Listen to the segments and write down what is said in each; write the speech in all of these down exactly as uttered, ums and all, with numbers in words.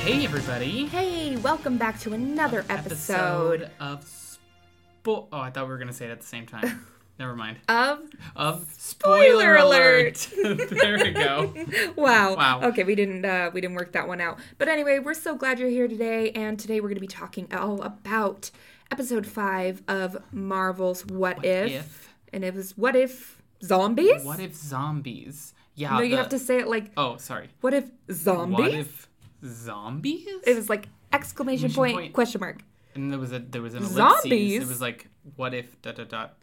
Hey, everybody. Hey, welcome back to another episode, episode of Spo- Oh, I thought we were going to say it at the same time. Never mind. of Of Spoiler Spoiler Alert. There we go. Wow. Wow. Okay, we didn't uh, we didn't work that one out. But anyway, we're so glad you're here today, and today we're going to be talking all about episode five of Marvel's What, What If. If? And it was What If Zombies? What if zombies? Yeah. No, you the- have to say it like, Oh, sorry. what if zombies? What if zombies? It was like exclamation Exclamation point, point. question mark. And there was a there was an ellipses. Zombies? It was like, what if dot dot dot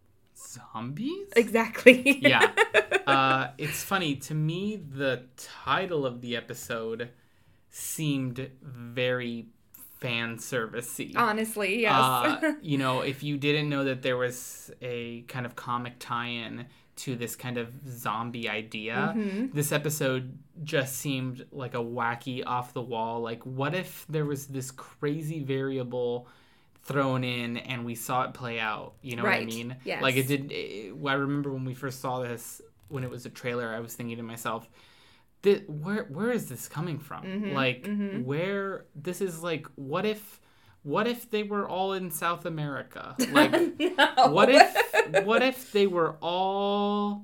zombies? Exactly. Yeah. Uh, it's funny. To me, the title of the episode seemed very fan servicey. Honestly, yes. Uh, you know, if you didn't know that there was a kind of comic tie-in to this kind of zombie idea, Mm-hmm. this episode just seemed like a wacky, off-the-wall, like, what if there was this crazy variable thrown in and we saw it play out? You know what I Right. mean? Yes. Like, it did... It, I remember when we first saw this, when it was a trailer, I was thinking to myself, Th- where where is this coming from? Mm-hmm, like, mm-hmm. where... This is like, what if... What if they were all in South America? Like, No. what if what if they were all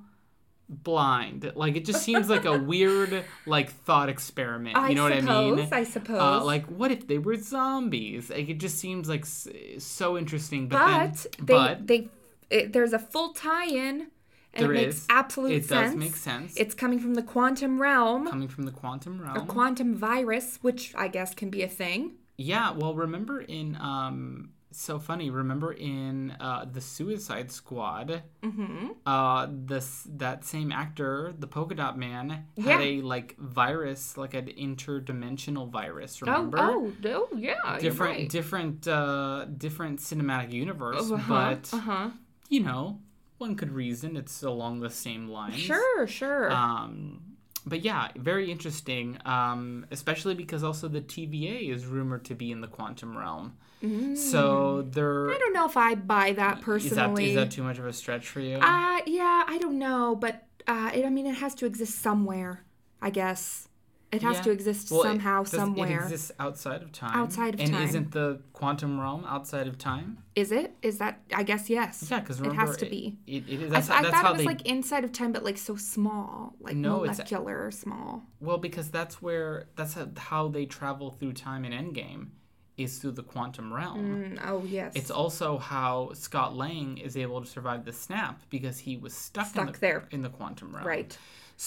blind? Like, it just seems like a weird, like, thought experiment. I You know suppose, what I mean? I suppose. Uh, like, what if they were zombies? Like, it just seems like s- so interesting. But, But then, they, but they, it, there's a full tie-in, and There it makes is. absolute it sense. does make sense. It's coming from the quantum realm, coming from the quantum realm. a quantum virus, which I guess can be a thing. Yeah, well, remember in um, so funny. Remember in uh, the Suicide Squad, Mm-hmm. uh, this that same actor, the Polka Dot Man, had Yeah. a like virus, like an interdimensional virus. Oh, Remember? oh, oh, yeah, different, you're right. different, uh, different cinematic universe, Uh-huh, but uh-huh. you know, one could reason it's along the same lines. Sure, sure. Um, but yeah, very interesting, um, especially because also the T V A is rumored to be in the quantum realm. Mm. So there... I don't know if I buy that Is that, personally. is that too much of a stretch for you? Uh, yeah, I don't know, but uh, it, I mean, it has to exist somewhere, I guess. It has Yeah. to exist Well, it- somehow, does- somewhere. It exists outside of time. Outside of and time. And isn't the quantum realm outside of time? Is it? Is that? I guess yes. Yeah, because it remember... has to be. It, it is, I, that's, I that's thought how it was they... like inside of time, but like so small, like No, it's- molecular small. Well, because that's where... That's how, how they travel through time in Endgame, is through the quantum realm. Mm, oh yes. It's also how Scott Lang is able to survive the snap, because he was stuck, in, Stuck the, there. in the quantum realm. right.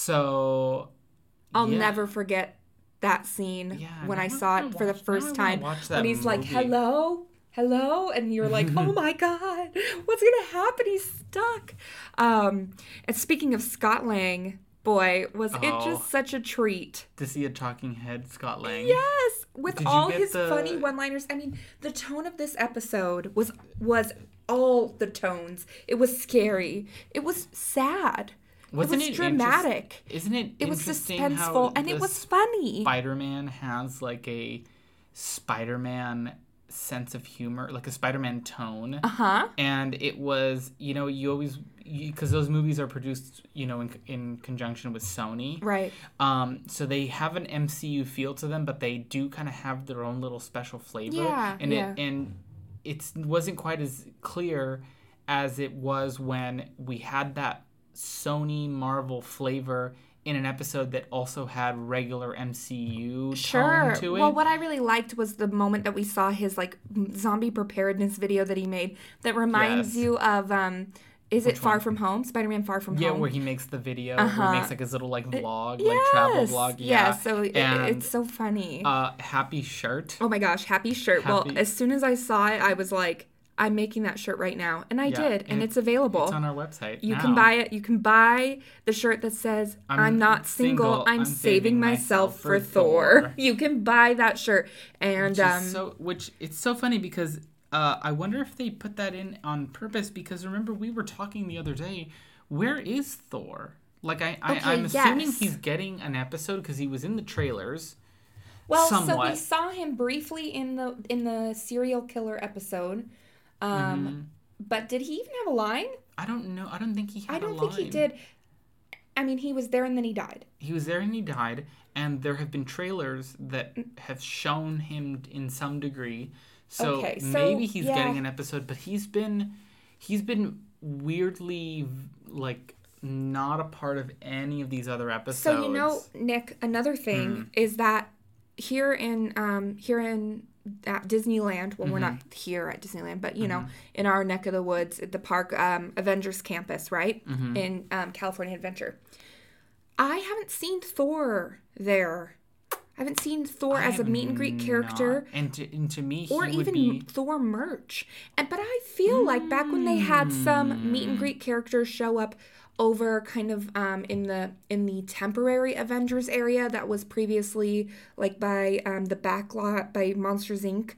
So... I'll yeah. never forget that scene Yeah, when now I I saw it wanna for the watch- now I first wanna time. watch that When he's like, movie. "Hello, hello," and you're like, "Oh my god, what's gonna happen? He's stuck." Um, and speaking of Scott Lang, boy, was it Oh. just such a treat. To see a talking head, Scott Lang. Yes, with Did you all get his the- funny one-liners. I mean, the tone of this episode was was all the tones. It was scary. It was sad. Wasn't it it was dramatic. interest- Isn't it It was interesting suspenseful, how and it the was funny. Spider-Man has like a Spider-Man sense of humor, like a Spider-Man tone. Uh huh. And it was, you know, you always, because those movies are produced, you know, in, in conjunction with Sony. Right. Um, so they have an M C U feel to them, but they do kind of have their own little special flavor. Yeah, And yeah. it and it wasn't quite as clear as it was when we had that Sony Marvel flavor in an episode that also had regular M C U Sure. tone to it. Well, what I really liked was the moment that we saw his like zombie preparedness video that he made that reminds Yes. you of um is Which it Far one? From Home? Spider-Man Far From Yeah, Home. where he makes the video, where Uh-huh. he makes like his little like vlog, like yes. travel vlog. Yeah, Yeah, so it, and it's so funny. uh, happy shirt. oh my gosh, happy shirt. Well, Happy- as soon as I saw it, I was like, I'm making that shirt right now. And I Yeah, did, and, and it's available. It's on our website. You now. can buy it. You can buy the shirt that says, I'm, I'm not single, single, I'm, I'm saving saving myself myself for for Thor. Thor." You can buy that shirt. And Which um is so, which it's so funny because uh, I wonder if they put that in on purpose, because remember we were talking the other day. Where is Thor? Like I, I Okay, I'm assuming yes. he's getting an episode because he was in the trailers. Well, somewhat. so we saw him briefly in the in the serial killer episode. Um, Mm-hmm. But did he even have a line? I don't know. I don't think he had I don't a think he line. did. I mean, he was there and then he died. He was there and he died, and there have been trailers that have shown him in some degree. So, okay, so maybe he's yeah. getting an episode, but he's been he's been weirdly like not a part of any of these other episodes. So you know, Nick, another thing mm. is that here in um here in at Disneyland, well, mm-hmm. we're not here at Disneyland, but you mm-hmm. know, in our neck of the woods at the park, um, Avengers Campus, right, mm-hmm. in um, California Adventure. I haven't seen Thor there. I haven't seen Thor I as a meet and greet character. Not. And to, and to me, he or would even be... Thor merch. And but I feel mm. like back when they had some meet and greet characters show up over kind of um, in the in the temporary Avengers area that was previously like by um, the backlot by Monsters Incorporated.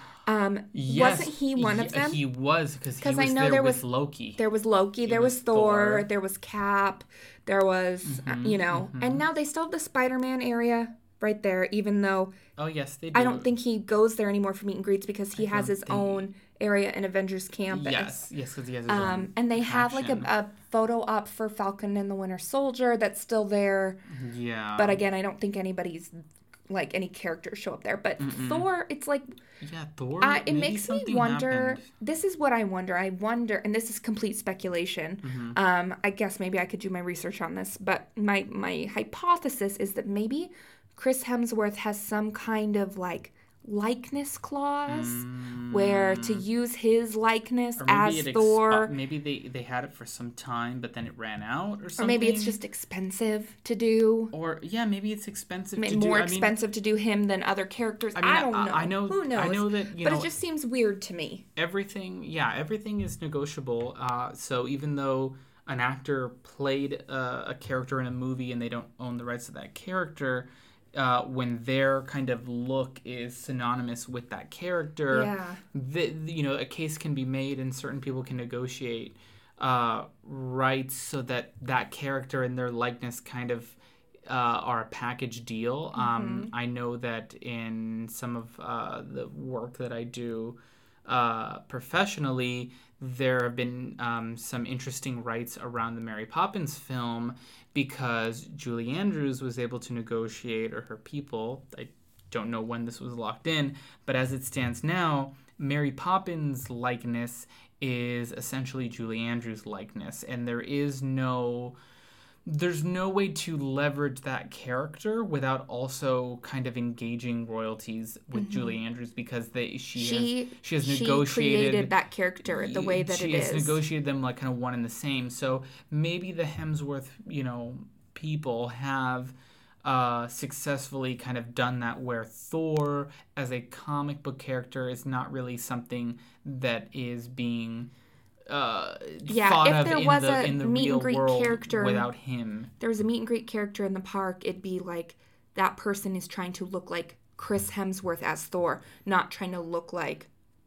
Um, yes, wasn't he one he, of them? He was, because he was I know there, there with was, Loki. There was Loki, there was, was Thor, Thor, there was Cap, there was, mm-hmm, uh, you know, mm-hmm. and now they still have the Spider-Man area right there, even though... Oh, yes, they do. I don't think he goes there anymore for meet and greets because he I has his think... own area in Avengers Campus. Yes, yes, because he has his um, own And they passion. have like a, a photo up for Falcon and the Winter Soldier that's still there. Yeah. But again, I don't think anybody's... like any characters show up there, but Mm-mm. Thor, it's like yeah, Thor. Uh, it makes me wonder. Happened. This is what I wonder. I wonder, and this is complete speculation. Mm-hmm. Um, I guess maybe I could do my research on this, but my my hypothesis is that maybe Chris Hemsworth has some kind of like likeness clause mm. where to use his likeness or maybe as it Thor. Expo- maybe they, they had it for some time, but then it ran out or something. Or maybe it's just expensive to do. Or, yeah, maybe it's expensive maybe to do. More I expensive mean, to do him than other characters. I, mean, I don't know. I, I know. Who knows? I know that, you but know. But it just seems weird to me. Everything, yeah, everything is negotiable. Uh, so even though an actor played uh, a character in a movie and they don't own the rights to that character... Uh, when their kind of look is synonymous with that character, yeah. the, you know, a case can be made and certain people can negotiate uh, rights so that that character and their likeness kind of uh, are a package deal. Mm-hmm. Um, I know that in some of uh, the work that I do uh, professionally, there have been um, some interesting rights around the Mary Poppins film because Julie Andrews was able to negotiate, or her people, I don't know when this was locked in, but as it stands now, Mary Poppins' likeness is essentially Julie Andrews' likeness, and there is no... There's no way to leverage that character without also kind of engaging royalties with mm-hmm. Julie Andrews because they she, she has she has she negotiated created that character the way that she it has is. negotiated them like kind of one and the same. So maybe the Hemsworth, you know, people have uh, successfully kind of done that where Thor as a comic book character is not really something that is being Uh, yeah, if there was the, a in the meet real and greet world character without him, there was a meet and greet character in the park, it'd be like that person is trying to look like Chris Hemsworth as Thor, not trying to look like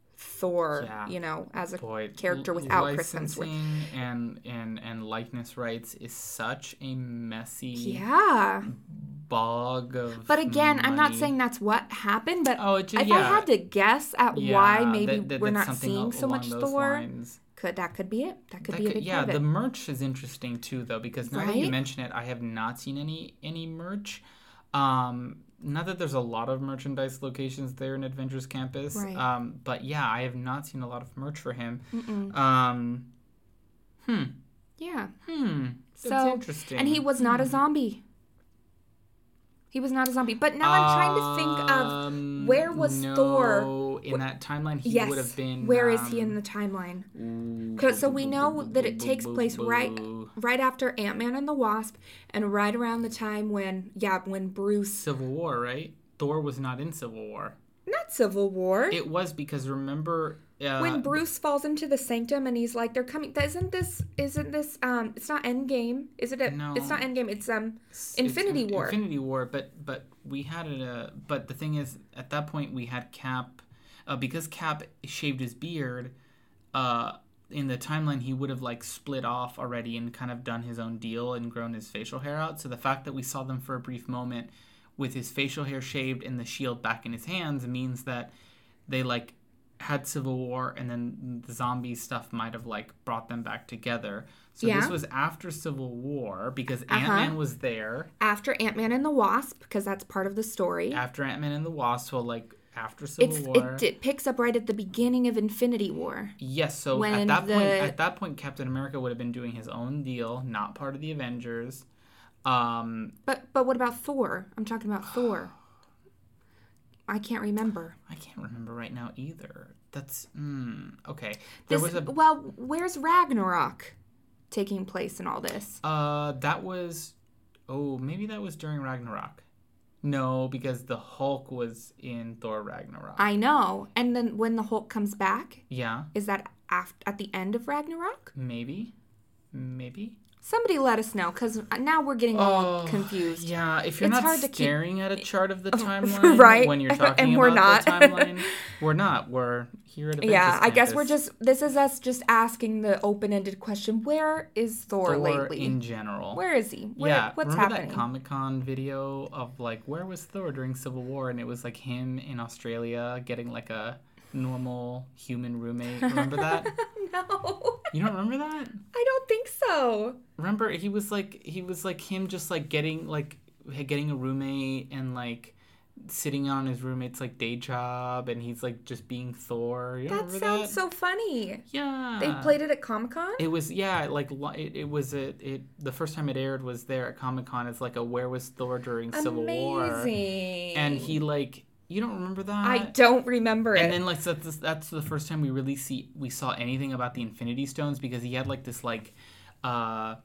Thor, yeah. you know, as a Boy, character without L- Chris Hemsworth. and and and likeness rights is such a messy yeah bog of But again, money. I'm not saying that's what happened, but oh, just, if yeah. I had to guess at yeah, why maybe that, that, we're not something seeing so much Thor, lines. could that could be it. That could that be a could, big yeah, part of it. the merch is interesting too, though, because now right? that you mention it, I have not seen any any merch. Um, not that there's a lot of merchandise locations there in Adventures Campus, right. um, but yeah, I have not seen a lot of merch for him. Mm-mm. Um, hmm. Yeah. Hmm. That's so, interesting. And he was not hmm. a zombie. He was not a zombie. But now I'm trying to think of where was no, Thor in that timeline. He yes. would have been. Where um, is he in the timeline? Ooh, so we know that it takes place right right after Ant-Man and the Wasp, and right around the time when yeah when Bruce Civil War, right? Thor was not in Civil War. Not Civil War. It was because remember. Uh, when Bruce falls into the sanctum and he's like, "They're coming." Isn't this? Isn't this? Um, it's not Endgame, is it? A, no, it's not Endgame. It's um, it's, Infinity it's War. Infinity War, but but we had it. Uh, but the thing is, at that point, we had Cap, uh, because Cap shaved his beard. Uh, in the timeline, he would have like split off already and kind of done his own deal and grown his facial hair out. So the fact that we saw them for a brief moment with his facial hair shaved and the shield back in his hands means that they like had Civil War, and then the zombie stuff might have like brought them back together. So Yeah. this was after Civil War because Uh-huh. Ant-Man was there. After Ant-Man and the Wasp, because that's part of the story. After Ant-Man and the Wasp, so like after Civil It's War. it, it picks up right at the beginning of Infinity War. Yes, so when at that the- point, at that point, Captain America would have been doing his own deal, not part of the Avengers. Um, But but what about Thor? I'm talking about Thor. I can't remember. I can't remember right now either. That's mm, okay. There This, was a well, where's Ragnarok taking place in all this? uh, that was oh maybe that was during Ragnarok. No, because the Hulk was in Thor Ragnarok. I know. And then when the Hulk comes back, yeah, is that af- at the end of Ragnarok? maybe, maybe. Somebody let us know, because now we're getting all Oh, confused. Yeah, if you're It's not hard to keep- staring at a chart of the timeline Right, when you're talking and we're about not. the timeline, we're not. We're here at Avengers Yeah, I guess Campus. we're just, this is us just asking the open-ended question, where is Thor, Thor lately? in general. Where is he? Where, yeah, what's remember happening? that Comic-Con video of like where was Thor during Civil War, and it was like him in Australia getting like a normal human roommate. Remember that? No, You don't remember that? I don't think so. Remember he was like he was like him just like getting like getting a roommate and like sitting on his roommate's like day job, and he's like just being Thor. You don't That remember sounds that? so funny. Yeah. They played it at Comic-Con? It was yeah, like li- it, it was a it the first time it aired was there at Comic Con. It's like a where was Thor during Civil War, Amazing. and he like you don't remember that? I don't remember And it. then like so that's that's the first time we really see we saw anything about the Infinity Stones, because he had like this like uh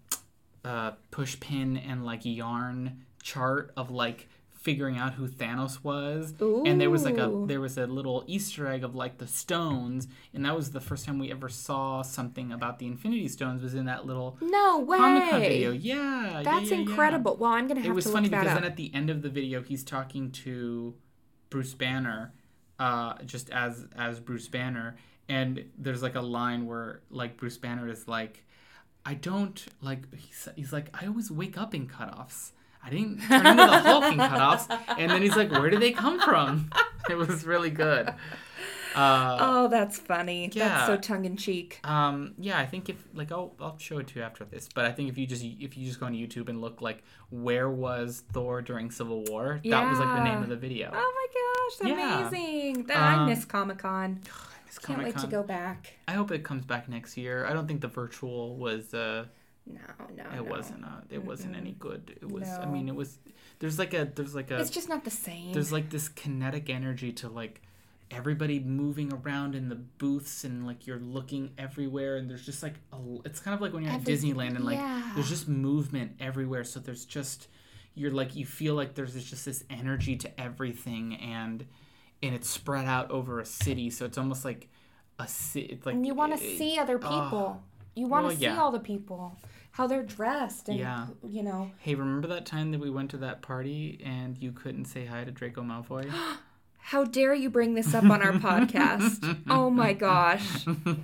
uh push pin and like yarn chart of like figuring out who Thanos was. And there was like a Ooh. there was a little Easter egg of like the stones, and that was the first time we ever saw something about the Infinity Stones was in that little No way. Comic-Con video. Yeah. That's yeah, yeah, yeah. incredible. Well, I'm going to It have was to funny look that because up. then at the end of the video he's talking to Bruce Banner, uh, just as as Bruce Banner, and there's like a line where like Bruce Banner is like, I don't like he's, he's like I always wake up in cutoffs. I didn't turn into the Hulk in cutoffs. And then he's like, where did they come from? It was really good. Uh, Oh, that's funny. yeah. That's so tongue in cheek. Um, yeah, I think if like I'll I'll show it to you after this, but I think if you just if you just go on YouTube and look like where was Thor during Civil War, that was like the name Yeah. of the video. Oh my gosh, Yeah. amazing. That I Um, miss Comic-Con. I miss Can't wait to Comic-Con. go back. I hope it comes back next year. I don't think the virtual was uh No, no, it no. wasn't uh, it wasn't any good. It was I No. mean it was there's like a there's like a It's just not the same. there's like this kinetic energy to like everybody moving around in the booths, and like you're looking everywhere, and there's just like a, it's kind of like when you're Everything- at Disneyland and like yeah. there's just movement everywhere, so there's just you're like you feel like there's this- just this energy to everything, and and it's spread out over a city, so it's almost like a city. It's like and you want to it- see other people. you want to well, see yeah. all the people, how they're dressed, and Yeah. you know. Hey, remember that time that we went to that party and you couldn't say hi to Draco Malfoy? How dare you bring this up on our podcast? Oh my gosh.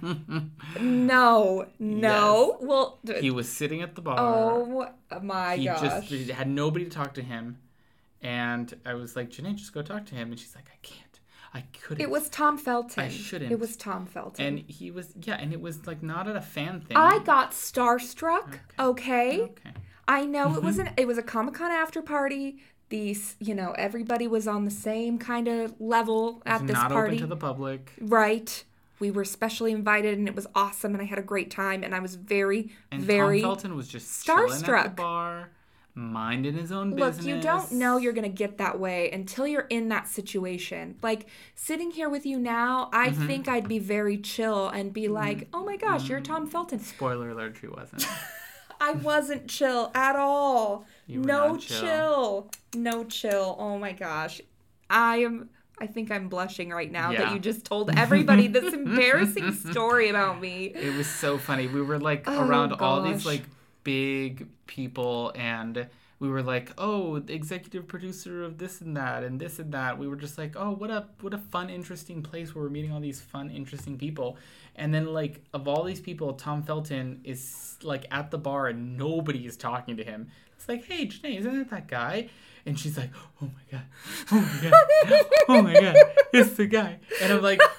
No, no. Well, d- He was sitting at the bar. oh my he gosh. just he had nobody to talk to him, and I was like, Janae, just go talk to him, and she's like, I can't, I couldn't. It was Tom Felton. I shouldn't. It was Tom Felton. and he was yeah, and it was like not at a fan thing. I got starstruck. Okay. okay. I know it was an it was a Comic-Con after party. These, you know, everybody was on the same kind of level at It's this not party. open to the public. Right. We were specially invited, and it was awesome, and I had a great time, and I was very, And very Tom Felton was just chilling at the starstruck. bar, minding his own Look, business. you don't know you're going to get that way until you're in that situation. Like, sitting here with you now, I Mm-hmm. think I'd be very chill and be like, oh my gosh, you're Tom Felton. Spoiler alert: he wasn't. I wasn't chill at all. You were No not chill. chill. No chill. Oh my gosh. I am, I think I'm blushing right now Yeah. that you just told everybody this embarrassing story about me. It was so funny. We were like Oh, around all these gosh. like big people, and we were like, oh, the executive producer of this and that and this and that. We were just like, oh, what a what a fun, interesting place where we're meeting all these fun, interesting people. And then like of all these people, Tom Felton is like at the bar and nobody is talking to him. It's like, hey, Janae, isn't that that guy? And she's like, oh my god, oh my god, oh my god, it's the guy. And I'm like,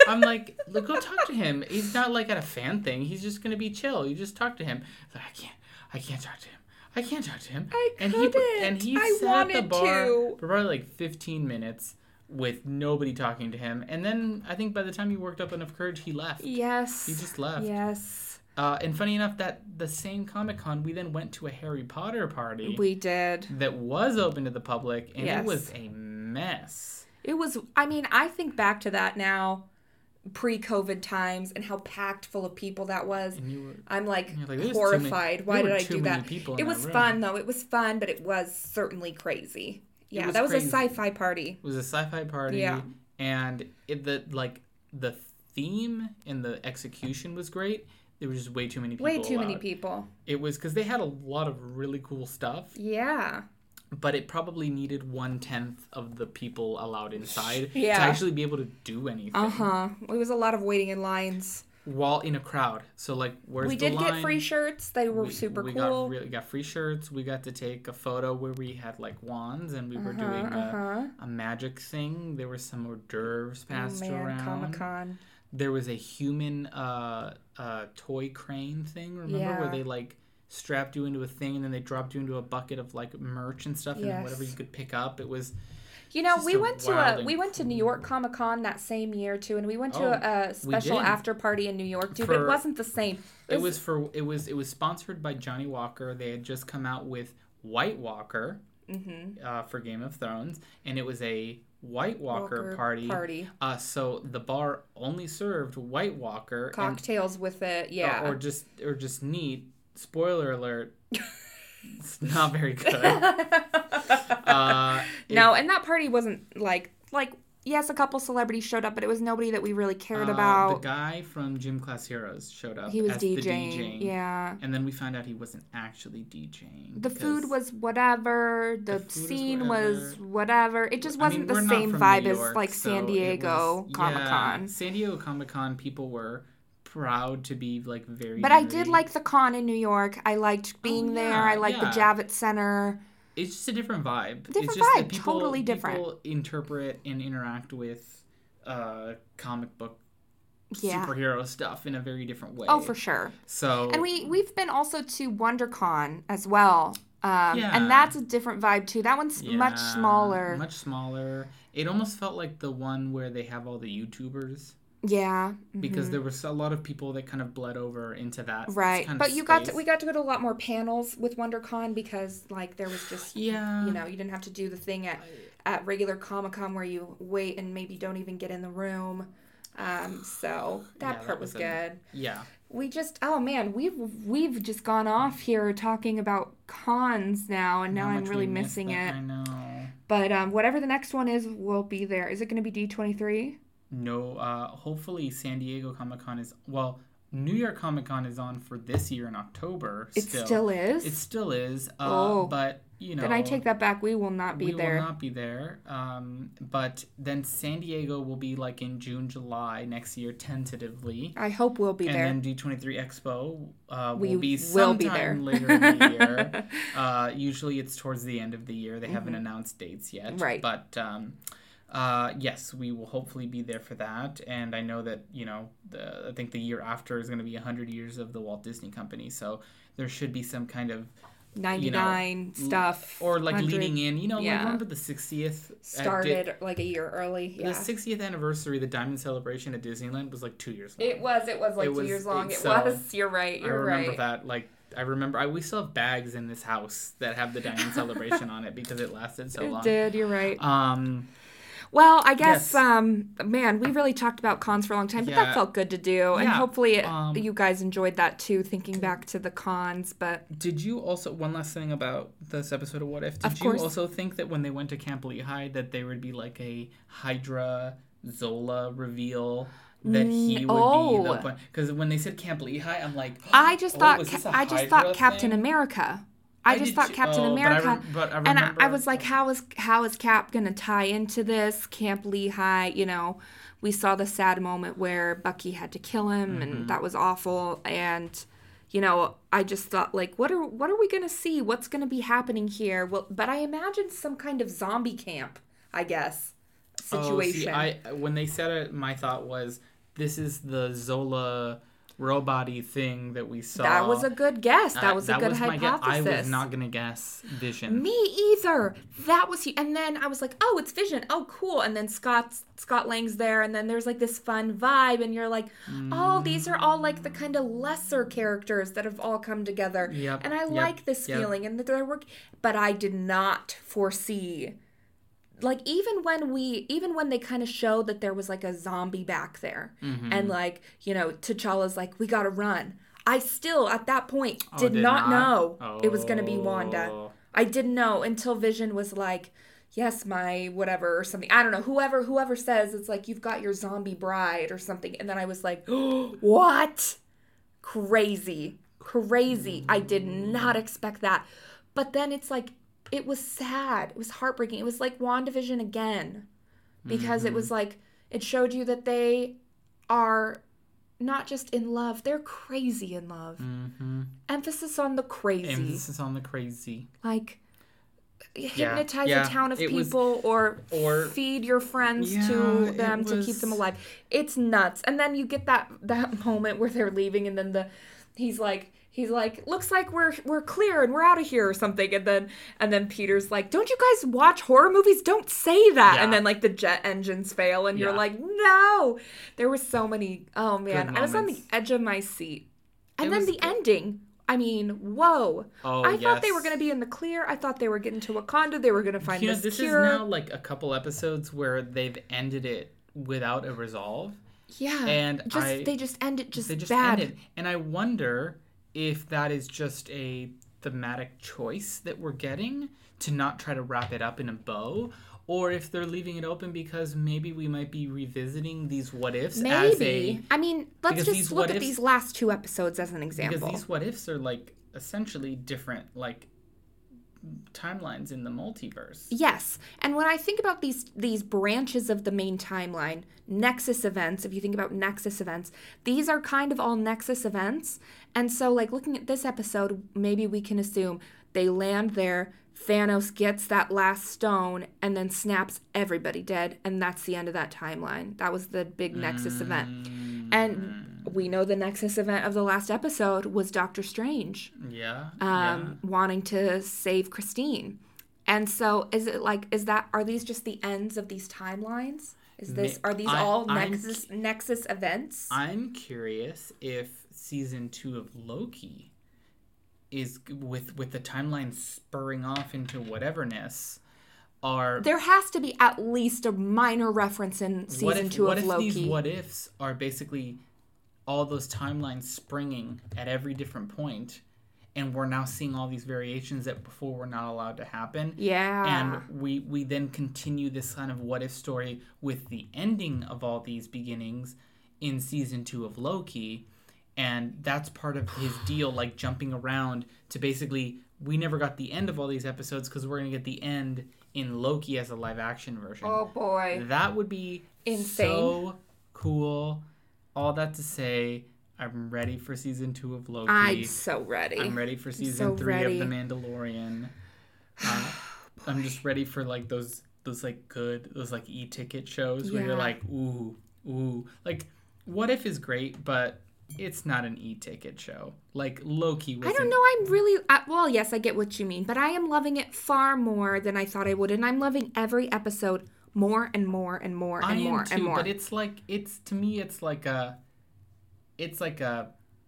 I'm like, look, go talk to him. He's not like at a fan thing. He's just gonna be chill. You just talk to him. He's like, I can't, I can't talk to him. I can't talk to him. I and couldn't. he and he I sat at the wanted bar to. for probably like fifteen minutes with nobody talking to him. And then I think by the time he worked up enough courage, he left. Yes. He just left. Yes. Uh, and funny enough, that the same Comic-Con, we then went to a Harry Potter party. We did. That was open to the public, and Yes. it was a mess. It was, I mean, I think back to that now, pre-COVID times, and how packed full of people that was. And you were, I'm like, you're like, "There's too horrified. many- Why there did were I too do many that? people in It that was room." fun, though. It was fun, but it was certainly crazy. Yeah, was that was crazy. a sci-fi party. It was a sci-fi party, Yeah. and it, the like the theme and the execution was great. There was just way too many people. Way too many allowed. people. It was because they had a lot of really cool stuff, Yeah. but it probably needed one tenth of the people allowed inside Yeah. to actually be able to do anything. Uh-huh. It was a lot of waiting in lines. While in a crowd, so like, where's We the did line? get free shirts. They were we, super we cool. Got really, got free shirts. We got to take a photo where we had like wands and we were Uh-huh, doing a, uh-huh. a magic thing. There were some hors d'oeuvres passed oh, man, around. Comic-Con. There was a human uh, uh, toy crane thing, remember? Yeah. Where they like strapped you into a thing and then they dropped you into a bucket of like merch and stuff and then Yes. whatever you could pick up. It was You know, just we a went to wild a and we went to New York Comic Con that same year too, and we went to Oh, a, a special did. after party in New York too. but For- it wasn't the same. It was for it was it was sponsored by Johnny Walker. They had just come out with White Walker Mhm. uh, for Game of Thrones, and it was a White Walker, Walker party. party. Uh, so the bar only served White Walker and- cocktails with it. Yeah. or, or just or just neat. Spoiler alert. It's not very good. Uh, it- no, and that party wasn't like like yes, a couple celebrities showed up, but it was nobody that we really cared uh, about. The guy from Gym Class Heroes showed up. He was as DJing. The DJing. Yeah. And then we found out he wasn't actually DJing. The because- food was whatever. The, The food was scene whatever. was whatever. It just I wasn't mean, the we're not same from vibe New as York, like so San it Diego was- Comic yeah, Con. San Diego Comic Con people were proud to be like very. But I did nerdy. like the con in New York. I liked being Oh, there. yeah, I liked yeah. the Javits Center. It's just a different vibe. Different it's just vibe, that people, totally different. People interpret and interact with uh, comic book Yeah. superhero stuff in a very different way. Oh, for sure. So And we we've been also to WonderCon as well. Um, Yeah. And that's a different vibe too. That one's much yeah, smaller. Much smaller. It almost felt like the one where they have all the YouTubers. Yeah. Because mhm. there was a lot of people that kind of bled over into that Right. kind of But you got to space. we got to go to a lot more panels with WonderCon because like there was just Yeah. you know, you didn't have to do the thing at at regular Comic-Con where you wait and maybe don't even get in the room. Um, so that Yeah, part that was was a- good. Yeah. We just oh man, we've we've just gone off here talking about cons now, and now How I'm much really we missed missing that, it. I know. But um, whatever the next one is, will be there. Is it going to be D twenty-three? No, uh, hopefully San Diego Comic Con is, well, New York Comic Con is on for this year in October. It still, still is. It still is. Uh, Oh. But, you know. Then I take that back. We will not be we there. will not be there. Um, but then San Diego will be like in June, July next year, tentatively. I hope we'll be and there. then D twenty-three Expo uh, We will be will be sometime there. later in the year. Uh, usually it's towards the end of the year. They haven't announced dates yet. Right. But um, uh, yes, we will hopefully be there for that. And I know that, you know, the, I think the year after is going to be one hundred years of the Walt Disney Company. So there should be some kind of ninety-nine you know, stuff. or like one hundred leading in, you know, yeah. like remember the sixtieth at Di- started like a year early. Yeah. the sixtieth anniversary, the Diamond Celebration at Disneyland was like two years long. It was. It was like It two was- years long. it- It, so, was. You're right. I You're remember right. that. Like I remember, I we still have bags in this house that have the Diamond Celebration on it because it lasted so It long. did. You're right. Um, Well, I guess, Yes. um, man, we really talked about cons for a long time, but that Yeah. felt good to do. And Yeah, hopefully it, um, you guys enjoyed that too, thinking back to the cons. But did you also one last thing about this episode of What If? Did Of you course. also think that when they went to Camp Lehigh that there would be like a Hydra Zola reveal? That he would oh. be the point because when they said Camp Lehigh, I'm like, I just oh, thought, was this a I just Hydra thought Captain thing? America. I, just did thought too- Captain oh, but I America. rem- but I and I, remember- I was like, how is how is Cap gonna tie into this Camp Lehigh? You know, we saw the sad moment where Bucky had to kill him, Mm-hmm. and that was awful. And you know, I just thought like, what are what are we gonna see? What's gonna be happening here? Well, but I imagined some kind of zombie camp, I guess, situation. Oh, see, I when they said it, my thought was this is the Zola robot-y thing that we saw. That was a good guess. That was uh, that a good was hypothesis. My guess. I was not going to guess Vision. Me either. That was... And then I was like, oh, it's Vision. Oh, cool. And then Scott's, Scott Lang's there, and then there's like this fun vibe, and you're like, mm. oh, these are all like the kind of lesser characters that have all come together. Yep. And I yep. like this yep. feeling, and that they're working. But I did not foresee... Like, even when we, even when they kind of showed that there was, like, a zombie back there, mm-hmm. and, like, you know, T'Challa's like, we gotta run. I still, at that point, oh, did, did not, not know oh. it was gonna be Wanda. I didn't know until Vision was like, yes, my whatever, or something. I don't know, whoever, whoever says, it's like, you've got your zombie bride, or something. And then I was like, oh, what? Crazy. Crazy. I did not expect that. But then it's like, it was sad. It was heartbreaking. It was like WandaVision again. Because mm-hmm. it was like, it showed you that they are not just in love, they're crazy in love. Mm-hmm. Emphasis on the crazy. Emphasis on the crazy. Like, hypnotize yeah, a town of yeah. people was, or, or feed your friends yeah, to them was... to keep them alive. It's nuts. And then you get that, that moment where they're leaving, and then the he's like, He's like, looks like we're we're clear and we're out of here or something. And then and then Peter's like, don't you guys watch horror movies? Don't say that. Yeah. And then like the jet engines fail and yeah. you're like, no. There were so many. Oh man, Good I was on the moments. edge of my seat. And It then was the good. ending. I mean, whoa. Oh, I yes. thought they were going to be in the clear. I thought they were getting to Wakanda. They were going to find you know, this, this cure. is now like a couple episodes where they've ended it without a resolve. Yeah. And just I, they just end it just, they just bad. ended. And I wonder if that is just a thematic choice that we're getting to not try to wrap it up in a bow, or if they're leaving it open because maybe we might be revisiting these what ifs maybe. as a... I mean, let's just look at ifs, these last two episodes as an example. Because these what ifs are like essentially different like timelines in the multiverse. Yes. And when I think about these these branches of the main timeline, Nexus events, if you think about Nexus events, these are kind of all Nexus events. And so like looking at this episode, maybe we can assume they land there, Thanos gets that last stone and then snaps everybody dead, and that's the end of that timeline. That was the big Nexus mm-hmm. event. And we know the Nexus event of the last episode was Doctor Strange. Yeah. Um, yeah. wanting to save Christine. And so is it like, is that, are these just the ends of these timelines? Is this, are these I, all I'm, Nexus Nexus events? I'm curious if season two of Loki is with with the timeline spurring off into whateverness. Are there has to be at least a minor reference in season if, two what of if Loki. These what ifs are basically all those timelines springing at every different point, and we're now seeing all these variations that before were not allowed to happen. Yeah. And we we then continue this kind of what if story with the ending of all these beginnings in season two of Loki. And that's part of his deal, like jumping around to basically, we never got the end of all these episodes because we're going to get the end in Loki as a live action version. Oh boy. That would be insane. So cool. All that to say, I'm ready for season two of Loki. I'm so ready. I'm ready for season so three ready. of The Mandalorian. Uh, I'm just ready for like those, those like good, those like e-ticket shows where yeah. you're like, ooh, ooh. Like, What If is great, but it's not an e-ticket show. Like, Loki was I don't know. I'm really... Uh, well, yes, I get what you mean. But I am loving it far more than I thought I would. And I'm loving every episode more and more and more and I am more too, and more. But it's like... It's... To me, it's like a... It's like a...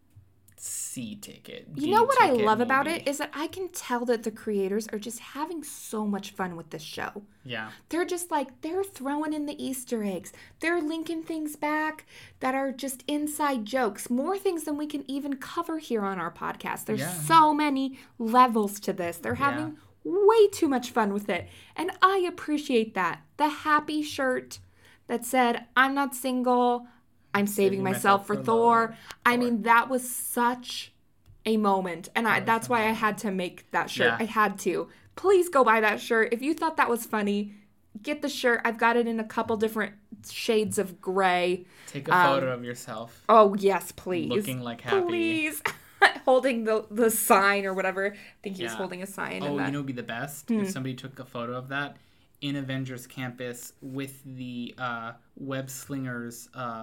C ticket. You know what I love movie. about it is that I can tell that the creators are just having so much fun with this show. Yeah. They're just like, they're throwing in the Easter eggs. They're linking things back that are just inside jokes. More things than we can even cover here on our podcast. There's yeah. so many levels to this. They're having yeah. way too much fun with it. And I appreciate that. The happy shirt that said, I'm not single, I'm saving, saving myself, myself for, for Thor. Thor. I mean, that was such a moment. And I, that's why I had to make that shirt. Yeah. I had to. Please go buy that shirt. If you thought that was funny, get the shirt. I've got it in a couple different shades of gray. Take a um, photo of yourself. Oh, yes, please. Looking like happy. Please. Holding the, the sign or whatever. I think he was yeah. holding a sign. Oh, that. you know what would be the best? Hmm. If somebody took a photo of that in Avengers Campus with the uh, web slingers uh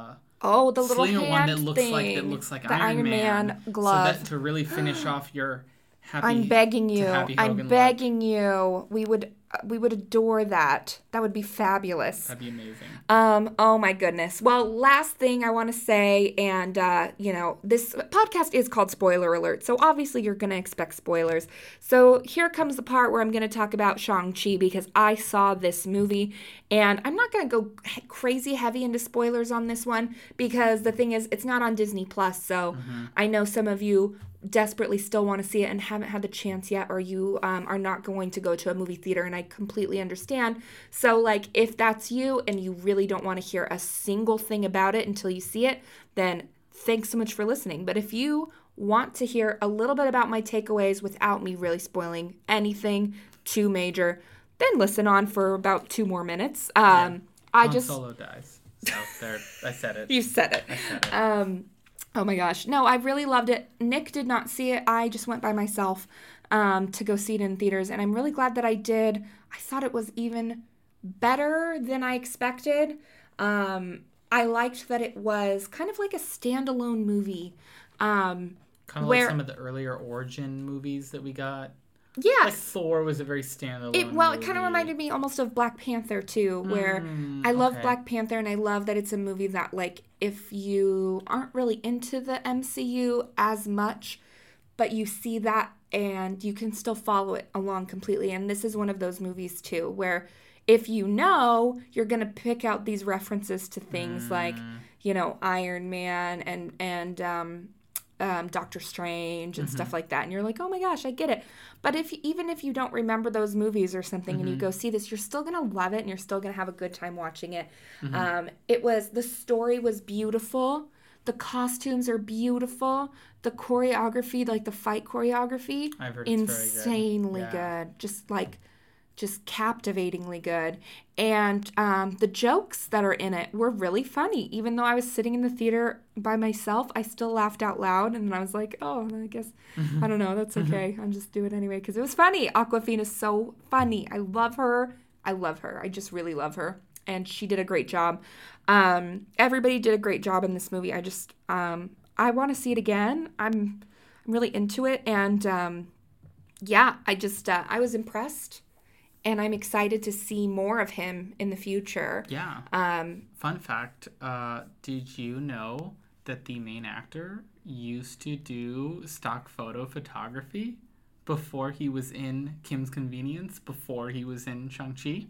Oh, the little slinger hand one that looks thing. like that looks like the Iron, Iron Man. Man glove. So that to really finish off your happy. I'm begging you. Happy I'm Hogan begging look. you. We would we would adore that. That would be fabulous. That'd be amazing. Um, oh my goodness. Well, last thing I want to say, and, uh, you know, this podcast is called Spoiler Alert, so obviously you're going to expect spoilers. So here comes the part where I'm going to talk about Shang-Chi, because I saw this movie, and I'm not going to go crazy heavy into spoilers on this one, because the thing is, it's not on Disney Plus, so mm-hmm. I know some of you desperately still want to see it and haven't had the chance yet, or you um, are not going to go to a movie theater, and I completely understand. So, like, if that's you and you really don't want to hear a single thing about it until you see it, then thanks so much for listening. But if you want to hear a little bit about my takeaways without me really spoiling anything too major, then listen on for about two more minutes. Um, yeah. I Han just Solo dies. So there, I said it. You said it. I said it. Um, Oh my gosh. No, I really loved it. Nick did not see it. I just went by myself um, to go see it in theaters, and I'm really glad that I did. I thought it was even better than I expected. Um, I liked that it was kind of like a standalone movie. Um, kind of where, like some of the earlier origin movies that we got. Yes. Like Thor was a very standalone It, well, movie. it kind of reminded me almost of Black Panther, too, where mm, I love okay. Black Panther, and I love that it's a movie that, like, if you aren't really into the M C U as much, but you see that and you can still follow it along completely. And this is one of those movies, too, where if you know, you're going to pick out these references to things mm. like, you know, Iron Man and, and, um... Um, Doctor Strange and mm-hmm. stuff like that, and you're like, oh my gosh, I get it. But if even if you don't remember those movies or something, mm-hmm. and you go see this, you're still gonna love it, and you're still gonna have a good time watching it. Mm-hmm. Um, it was the story was beautiful, the costumes are beautiful, the choreography, like the fight choreography, I've heard insanely it's very good. Yeah. good, just like. Just captivatingly good. And um, the jokes that are in it were really funny. Even though I was sitting in the theater by myself, I still laughed out loud. And I was like, oh, I guess, I don't know, that's okay. I'll just do it anyway. Because it was funny. Awkwafina's so funny. I love her. I love her. I just really love her. And she did a great job. Um, everybody did a great job in this movie. I just, um, I want to see it again. I'm, I'm really into it. And um, yeah, I just, uh, I was impressed. And I'm excited to see more of him in the future. Yeah. Um, Fun fact, uh, did you know that the main actor used to do stock photo photography before he was in Kim's Convenience, before he was in Shang-Chi?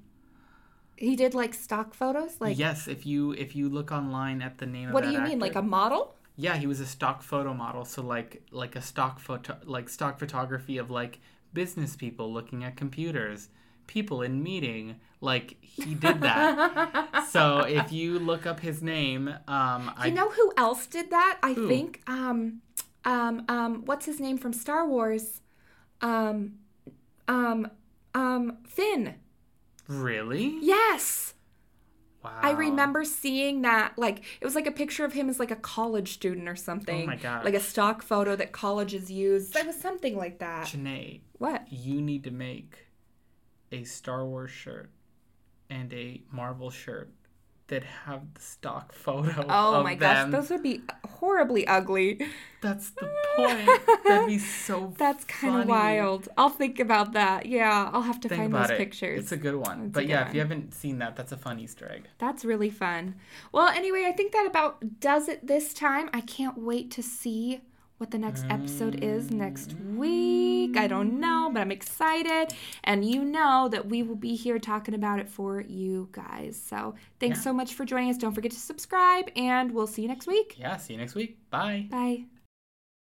He did, like, stock photos? Like Yes, if you if you look online at the name of What that do you actor, mean, like a model? Yeah, he was a stock photo model. So, like, like a stock photo, like stock photography of, like, business people looking at computers. People in meeting, like he did that. So if you look up his name, um, you I know who else did that? I who? think, um, um, um, what's his name from Star Wars? Um, um, um, Finn. Really? Yes. Wow. I remember seeing that, like, it was like a picture of him as like a college student or something. Oh my gosh. Like a stock photo that colleges use. It was something like that. Janae. What? You need to make a Star Wars shirt and a Marvel shirt that have the stock photo oh of my them. gosh, those would be horribly ugly. That's the point. That'd be so That's kind of funny. wild. I'll think about that. Yeah, I'll have to think find about those it. pictures. It's a good one. It's but yeah, one. if you haven't seen that, that's a fun Easter egg. That's really fun. Well, anyway, I think that about does it this time. I can't wait to see what the next episode is next week. I don't know, but I'm excited. And you know that we will be here talking about it for you guys. So thanks yeah. so much for joining us. Don't forget to subscribe, and we'll see you next week. Yeah, see you next week. Bye. Bye.